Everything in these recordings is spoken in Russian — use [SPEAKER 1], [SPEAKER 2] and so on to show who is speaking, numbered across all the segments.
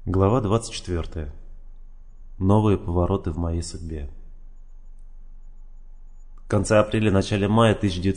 [SPEAKER 1] Глава 24. Новые повороты в моей судьбе. В конце апреля-начале мая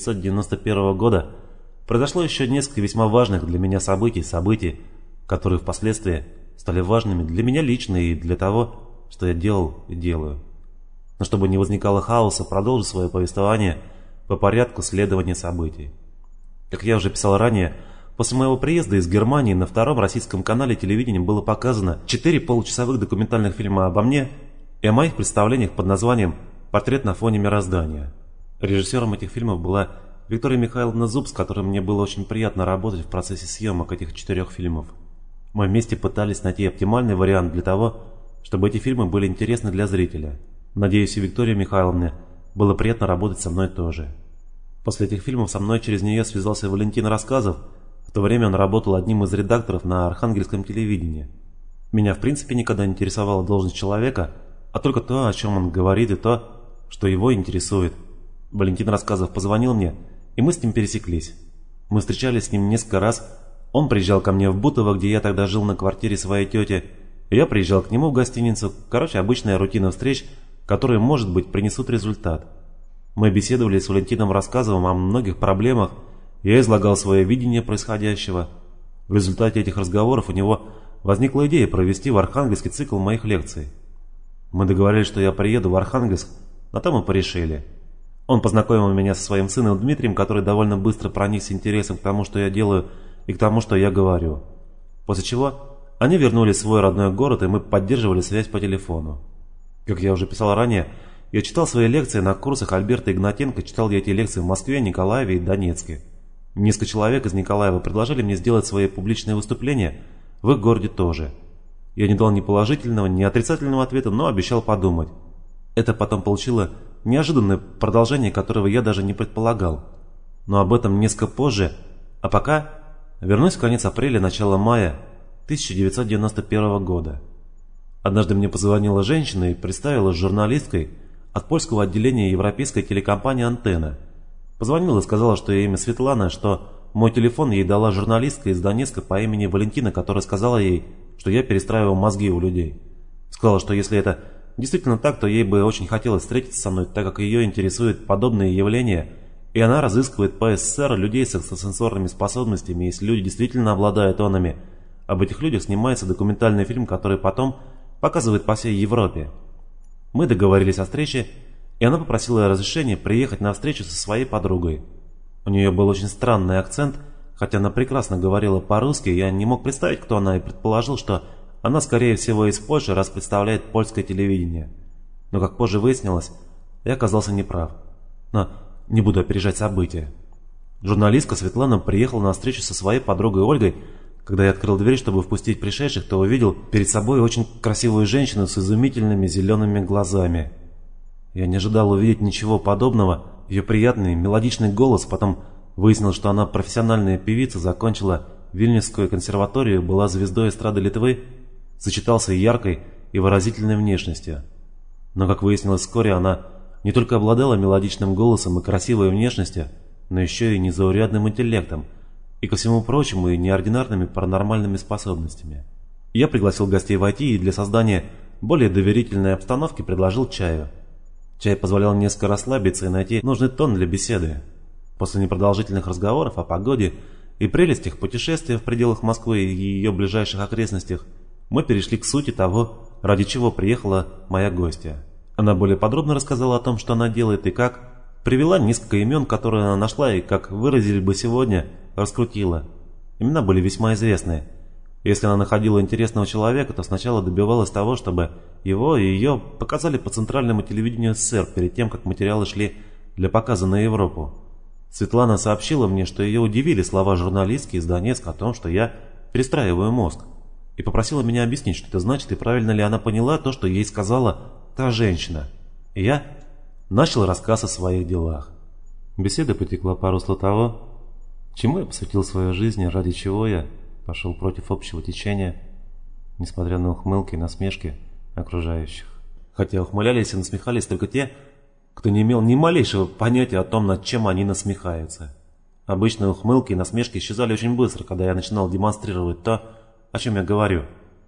[SPEAKER 1] 1991 года произошло еще несколько весьма важных для меня событий, которые впоследствии стали важными для меня лично и для того, что я делал и делаю. Но чтобы не возникало хаоса, продолжу свое повествование по порядку следования событий. Как я уже писал ранее, после моего приезда из Германии на втором российском канале телевидения было показано 4 получасовых документальных фильма обо мне и о моих представлениях под названием «Портрет на фоне мироздания». Режиссером этих фильмов была Виктория Михайловна Зуб, с которой мне было очень приятно работать в процессе съемок этих 4 фильмов. Мы вместе пытались найти оптимальный вариант для того, чтобы эти фильмы были интересны для зрителя. Надеюсь, и Виктории Михайловне было приятно работать со мной тоже. После этих фильмов со мной через нее связался Валентин Рассказов. В то время он работал одним из редакторов на Архангельском телевидении. Меня в принципе никогда не интересовала должность человека, а только то, о чем он говорит, и то, что его интересует. Валентин Рассказов позвонил мне, и мы с ним пересеклись. Мы встречались с ним несколько раз. Он приезжал ко мне в Бутово, где я тогда жил на квартире своей тети, и я приезжал к нему в гостиницу. Короче, обычная рутина встреч, которые, может быть, принесут результат. Мы беседовали с Валентином Рассказовым о многих проблемах. Я излагал свое видение происходящего. В результате этих разговоров у него возникла идея провести в Архангельске цикл моих лекций. Мы договорились, что я приеду в Архангельск, а там мы порешили. Он познакомил меня со своим сыном Дмитрием, который довольно быстро проникся интересом к тому, что я делаю, и к тому, что я говорю. После чего они вернулись в свой родной город, и мы поддерживали связь по телефону. Как я уже писал ранее, я читал свои лекции на курсах Альберта Игнатенко, читал я эти лекции в Москве, Николаеве и Донецке. Несколько человек из Николаева предложили мне сделать свои публичные выступления в их городе тоже. Я не дал ни положительного, ни отрицательного ответа, но обещал подумать. Это потом получило неожиданное продолжение, которого я даже не предполагал. Но об этом несколько позже, а пока вернусь в конец апреля, начало мая 1991 года. Однажды мне позвонила женщина и представилась журналисткой от польского отделения европейской телекомпании «Антенна». Позвонила и сказала, что ее имя Светлана, что мой телефон ей дала журналистка из Донецка по имени Валентина, которая сказала ей, что я перестраивал мозги у людей. Сказала, что если это действительно так, то ей бы очень хотелось встретиться со мной, так как ее интересуют подобные явления, и она разыскивает по СССР людей с экстрасенсорными способностями, если люди действительно обладают онами. Об этих людях снимается документальный фильм, который потом показывает по всей Европе. Мы договорились о встрече, и она попросила разрешения приехать на встречу со своей подругой. У нее был очень странный акцент, хотя она прекрасно говорила по-русски, я не мог представить, кто она, и предположил, что она, скорее всего, из Польши, раз представляет польское телевидение. Но, как позже выяснилось, я оказался неправ. Но не буду опережать события. Журналистка Светлана приехала на встречу со своей подругой Ольгой. Когда я открыл дверь, чтобы впустить пришедших, то увидел перед собой очень красивую женщину с изумительными зелеными глазами. Я не ожидал увидеть ничего подобного. Ее приятный, мелодичный голос, потом выяснилось, что она профессиональная певица, закончила Вильнюсскую консерваторию, была звездой эстрады Литвы, сочетался яркой и выразительной внешностью. Но, как выяснилось вскоре, она не только обладала мелодичным голосом и красивой внешностью, но еще и незаурядным интеллектом, и, ко всему прочему, и неординарными паранормальными способностями. Я пригласил гостей войти и для создания более доверительной обстановки предложил чаю. Чай позволял несколько расслабиться и найти нужный тон для беседы. После непродолжительных разговоров о погоде и прелестях путешествия в пределах Москвы и ее ближайших окрестностях, мы перешли к сути того, ради чего приехала моя гостья. Она более подробно рассказала о том, что она делает и как, привела несколько имен, которые она нашла и, как выразили бы сегодня, раскрутила. Имена были весьма известные. Если она находила интересного человека, то сначала добивалась того, чтобы его и ее показали по центральному телевидению СССР перед тем, как материалы шли для показа на Европу. Светлана сообщила мне, что ее удивили слова журналистки из Донецка о том, что я перестраиваю мозг, и попросила меня объяснить, что это значит, и правильно ли она поняла то, что ей сказала та женщина. И я начал рассказ о своих делах. Беседа потекла по руслу того, чему я посвятил свою жизнь, ради чего я пошел против общего течения, несмотря на ухмылки и насмешки окружающих. Хотя ухмылялись и насмехались только те, кто не имел ни малейшего понятия о том, над чем они насмехаются. Обычно ухмылки и насмешки исчезали очень быстро, когда я начинал демонстрировать то, о чем я говорю.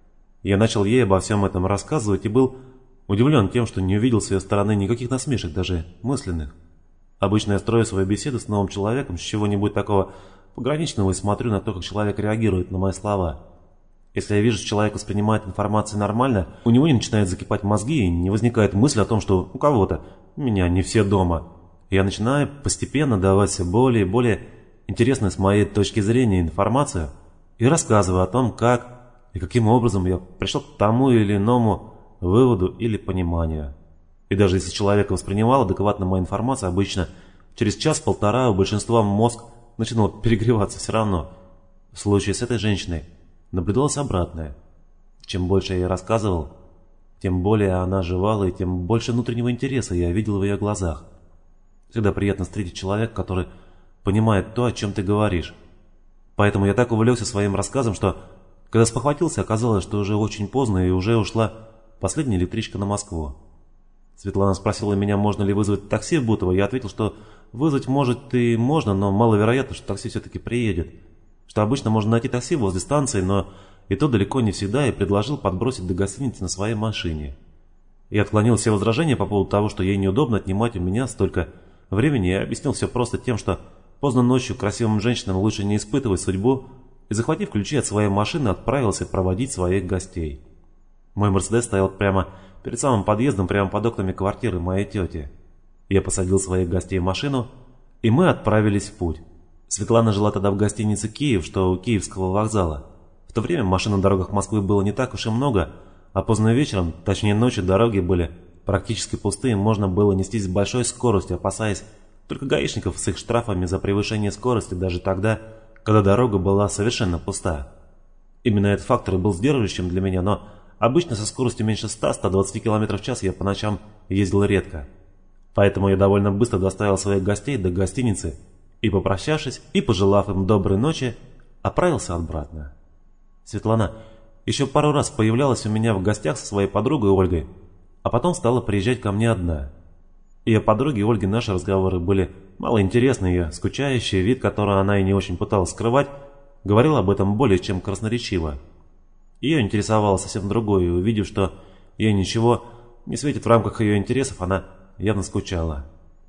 [SPEAKER 1] Я начал ей обо всем этом рассказывать и был удивлен тем, что не увидел с ее стороны никаких насмешек, даже мысленных. Обычно я строю свою беседу с новым человеком с чего-нибудь такого пограничного и смотрю на то, как человек реагирует на мои слова. Если я вижу, что человек воспринимает информацию нормально, у него не начинают закипать мозги и не возникает мысль о том, что у кого-то, меня не все дома. Я начинаю постепенно давать все более и более интересную с моей точки зрения информацию и рассказываю о том, как и каким образом я пришел к тому или иному выводу или пониманию. И даже если человек воспринимал адекватно мою информацию, обычно через час-полтора у большинства мозг начинал перегреваться все равно. В случае с этой женщиной наблюдалось обратное. Чем больше я ей рассказывал, тем более она оживала и тем больше внутреннего интереса я видел в ее глазах. Всегда приятно встретить человека, который понимает то, о чем ты говоришь. Поэтому я так увлекся своим рассказом, что, когда спохватился, оказалось, что уже очень поздно и уже ушла последняя электричка на Москву. Светлана спросила меня, можно ли вызвать такси в Бутово. Я ответил, что вызвать может и можно, но маловероятно, что такси все-таки приедет. Что обычно можно найти такси возле станции, но и то далеко не всегда, и предложил подбросить до гостиницы на своей машине. Я отклонил все возражения по поводу того, что ей неудобно отнимать у меня столько времени, и объяснил все просто тем, что поздно ночью красивым женщинам лучше не испытывать судьбу, и, захватив ключи от своей машины, отправился проводить своих гостей. Мой «Мерседес» стоял прямо перед самым подъездом, прямо под окнами квартиры моей тети. Я посадил своих гостей в машину, и мы отправились в путь. Светлана жила тогда в гостинице «Киев», что у Киевского вокзала. В то время машин на дорогах Москвы было не так уж и много, а поздно вечером, точнее ночью, дороги были практически пустые, можно было нестись с большой скоростью, опасаясь только гаишников с их штрафами за превышение скорости даже тогда, когда дорога была совершенно пуста. Именно этот фактор и был сдерживающим для меня, но обычно со скоростью меньше 100-120 км в час я по ночам ездил редко. Поэтому я довольно быстро доставил своих гостей до гостиницы и, попрощавшись и пожелав им доброй ночи, отправился обратно. Светлана еще пару раз появлялась у меня в гостях со своей подругой Ольгой, а потом стала приезжать ко мне одна. Ее подруги и Ольги наши разговоры были малоинтересны, ее скучающий вид, который она и не очень пыталась скрывать, говорил об этом более чем красноречиво. Ее интересовало совсем другое, и увидев, что ей ничего не светит в рамках ее интересов, она явно скучала.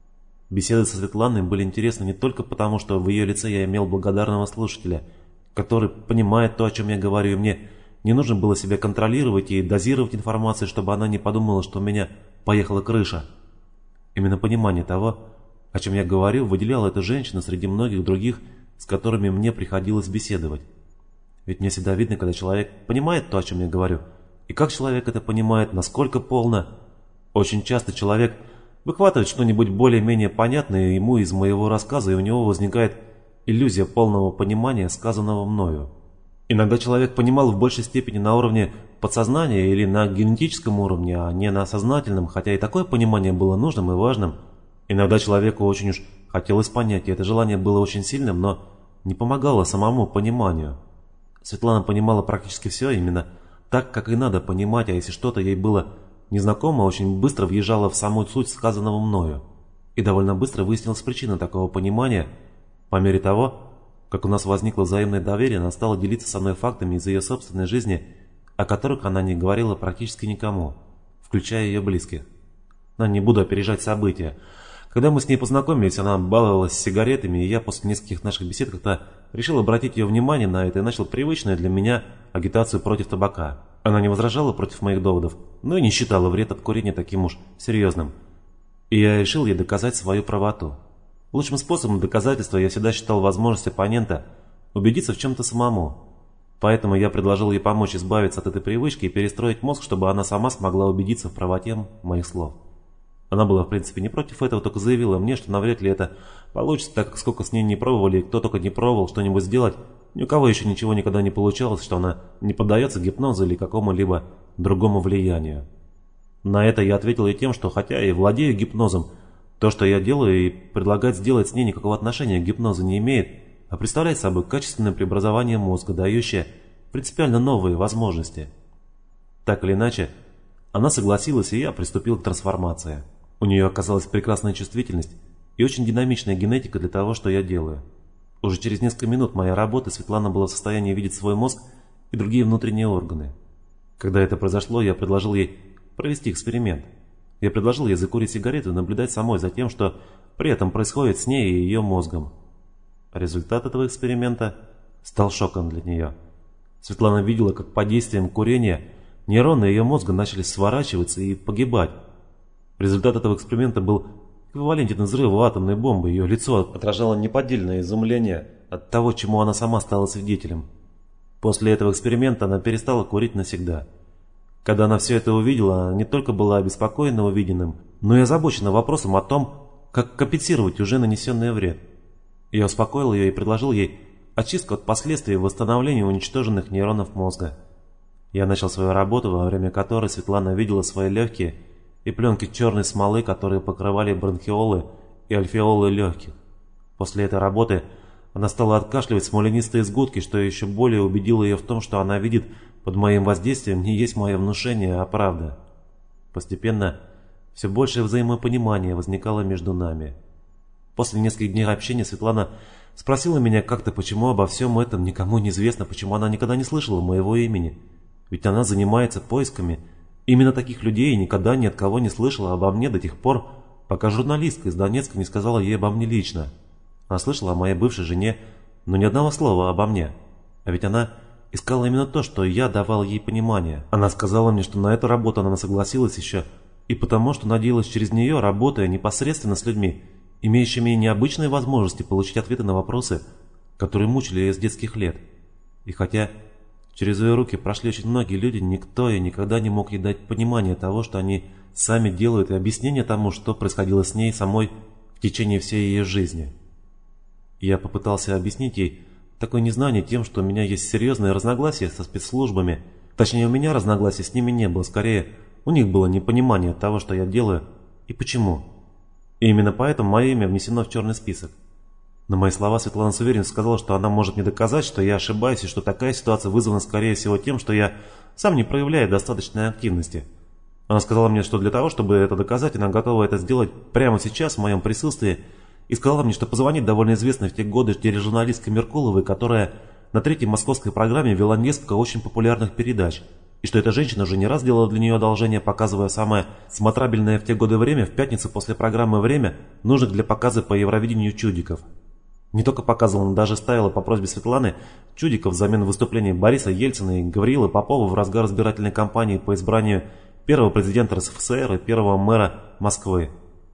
[SPEAKER 1] Беседы со Светланой были интересны не только потому, что в ее лице я имел благодарного слушателя, который понимает то, о чем я говорю, и мне не нужно было себя контролировать и дозировать информацию, чтобы она не подумала, что у меня поехала крыша. Именно понимание того, о чем я говорю, выделяло эту женщину среди многих других, с которыми мне приходилось беседовать. Ведь мне всегда видно, когда человек понимает то, о чем я говорю, и как человек это понимает, насколько полно. Очень часто человек выхватывает что-нибудь более-менее понятное ему из моего рассказа, и у него возникает иллюзия полного понимания сказанного мною. Иногда человек понимал в большей степени на уровне подсознания или на генетическом уровне, а не на сознательном, хотя и такое понимание было нужным и важным. Иногда человеку очень уж хотелось понять, и это желание было очень сильным, но не помогало самому пониманию. Светлана понимала практически все именно так, как и надо понимать, а если что-то ей было незнакомо, очень быстро въезжала в саму суть сказанного мною. И довольно быстро выяснилась причина такого понимания. По мере того, как у нас возникло взаимное доверие, она стала делиться со мной фактами из ее собственной жизни, о которых она не говорила практически никому, включая ее близких. Но не буду опережать события. Когда мы с ней познакомились, она баловалась сигаретами, и я после нескольких наших бесед как-то решил обратить ее внимание на это и начал привычную для меня агитацию против табака. Она не возражала против моих доводов, но и не считала вред от курения таким уж серьезным. И я решил ей доказать свою правоту. Лучшим способом доказательства я всегда считал возможность оппонента убедиться в чем-то самому. Поэтому я предложил ей помочь избавиться от этой привычки и перестроить мозг, чтобы она сама смогла убедиться в правоте моих слов. Она была в принципе не против этого, только заявила мне, что навряд ли это получится, так как сколько с ней не пробовали, и кто только не пробовал что-нибудь сделать, ни у кого еще ничего никогда не получалось, что она не поддается гипнозу или какому-либо другому влиянию. На это я ответил ей тем, что хотя и владею гипнозом, то, что я делаю и предлагать сделать с ней никакого отношения к гипнозу не имеет, а представляет собой качественное преобразование мозга, дающее принципиально новые возможности. Так или иначе, она согласилась, и я приступил к трансформации. У нее оказалась прекрасная чувствительность и очень динамичная генетика для того, что я делаю. Уже через несколько минут моей работы Светлана была в состоянии видеть свой мозг и другие внутренние органы. Когда это произошло, я предложил ей провести эксперимент. Я предложил ей закурить сигарету и наблюдать самой за тем, что при этом происходит с ней и ее мозгом. Результат этого эксперимента стал шоком для нее. Светлана видела, как под действием курения нейроны ее мозга начали сворачиваться и погибать. Результат этого эксперимента был эквивалентен взрыву атомной бомбы. Ее лицо отражало неподдельное изумление от того, чему она сама стала свидетелем. После этого эксперимента она перестала курить навсегда. Когда она все это увидела, она не только была обеспокоена увиденным, но и озабочена вопросом о том, как компенсировать уже нанесенный вред. Я успокоил ее и предложил ей очистку от последствий восстановления уничтоженных нейронов мозга. Я начал свою работу, во время которой Светлана видела свои легкие и пленки черной смолы, которые покрывали бронхиолы и альвеолы легких. После этой работы она стала откашливать смоленистые сгустки, что еще более убедило ее в том, что она видит под моим воздействием не есть мое внушение, а правда. Постепенно все большее взаимопонимание возникало между нами. После нескольких дней общения Светлана спросила меня как-то, почему обо всем этом никому не известно, почему она никогда не слышала моего имени. Ведь она занимается поисками именно таких людей и никогда ни от кого не слышала обо мне до тех пор, пока журналистка из Донецка не сказала ей обо мне лично. Она слышала о моей бывшей жене, но ни одного слова обо мне. А ведь она искала именно то, что я давал ей понимание. Она сказала мне, что на эту работу она согласилась еще и потому, что надеялась через нее, работая непосредственно с людьми, имеющими необычные возможности получить ответы на вопросы, которые мучили ее с детских лет. И хотя через ее руки прошли очень многие люди, никто и никогда не мог ей дать понимание того, что они сами делают, и объяснение тому, что происходило с ней самой в течение всей ее жизни. Я попытался объяснить ей такое незнание тем, что у меня есть серьезные разногласия со спецслужбами. Точнее, у меня разногласий с ними не было, скорее, у них было непонимание того, что я делаю и почему. И именно поэтому мое имя внесено в черный список. На мои слова Светлана с уверенностью сказала, что она может мне доказать, что я ошибаюсь, и что такая ситуация вызвана, скорее всего, тем, что я сам не проявляю достаточной активности. Она сказала мне, что для того, чтобы это доказать, она готова это сделать прямо сейчас, в моем присутствии, и сказала мне, что позвонит довольно известной в те годы тележурналистке Меркуловой, которая на третьей московской программе вела несколько очень популярных передач, и что эта женщина уже не раз делала для нее одолжение, показывая самое смотрабельное в те годы время в пятницу после программы «Время», нужных для показа по Евровидению чудиков. Не только показывала, но даже ставила по просьбе Светланы чудиков взамен выступлений Бориса Ельцина и Гавриила Попова в разгар избирательной кампании по избранию первого президента РСФСР и первого мэра Москвы.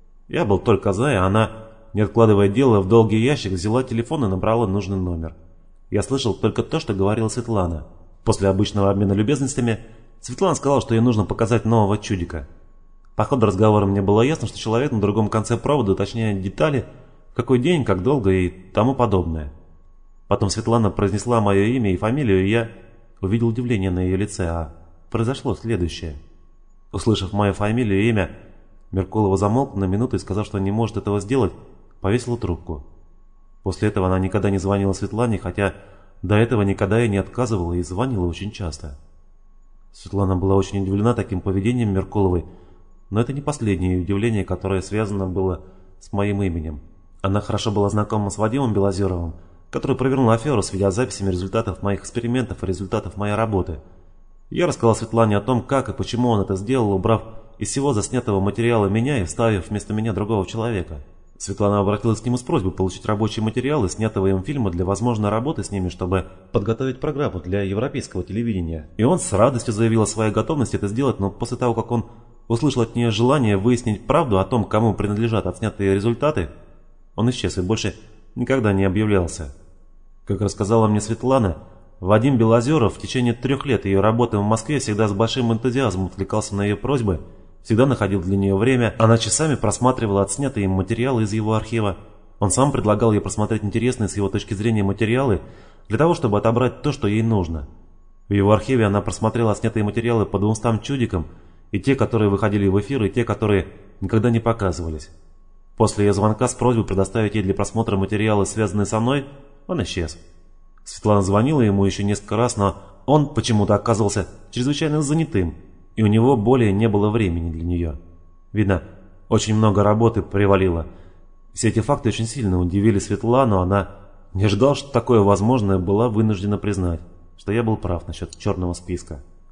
[SPEAKER 1] Я был только за, и она, не откладывая дело, в долгий ящик взяла телефон и набрала нужный номер. Я слышал только то, что говорила Светлана. После обычного обмена любезностями Светлана сказала, что ей нужно показать нового чудика. По ходу разговора мне было ясно, что человек на другом конце провода уточняет детали, в какой день, как долго и тому подобное. Потом Светлана произнесла мое имя и фамилию, и я увидел удивление на ее лице, а произошло следующее. Услышав мою фамилию и имя, Меркулова замолкла на минуту и, сказав, что не может этого сделать, повесила трубку. После этого она никогда не звонила Светлане, хотя до этого никогда ей не отказывала и звонила очень часто. Светлана была очень удивлена таким поведением Меркуловой, но это не последнее удивление, которое связано было с моим именем. Она хорошо была знакома с Вадимом Белозеровым, который провернул аферу с видеозаписями результатов моих экспериментов и результатов моей работы. Я рассказал Светлане о том, как и почему он это сделал, убрав из всего заснятого материала меня и вставив вместо меня другого человека. Светлана обратилась к нему с просьбой получить рабочие материалы снятого им фильма для возможной работы с ними, чтобы подготовить программу для европейского телевидения. И он с радостью заявил о своей готовности это сделать, но после того, как он услышал от нее желание выяснить правду о том, кому принадлежат отснятые результаты, он исчез и больше никогда не объявлялся. Как рассказала мне Светлана, Вадим Белозеров в течение 3 лет ее работы в Москве всегда с большим энтузиазмом откликался на ее просьбы, всегда находил для нее время, она часами просматривала отснятые им материалы из его архива. Он сам предлагал ей просмотреть интересные с его точки зрения материалы для того, чтобы отобрать то, что ей нужно. В его архиве она просмотрела отснятые материалы по 200 чудикам, и те, которые выходили в эфир, и те, которые никогда не показывались. После ее звонка с просьбой предоставить ей для просмотра материалы, связанные со мной, он исчез. Светлана звонила ему еще несколько раз, но он почему-то оказывался чрезвычайно занятым, и у него более не было времени для нее. Видно, очень много работы привалило. Все эти факты очень сильно удивили Светлану, она не ожидала, что такое возможное, была вынуждена признать, что я был прав насчет черного списка.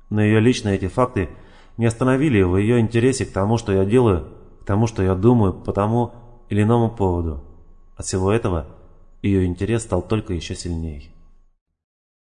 [SPEAKER 1] Но ее лично эти факты не остановили в ее интересе к тому, что я делаю, к тому, что я думаю по тому или иному поводу. От всего этого ее интерес стал только еще сильнее.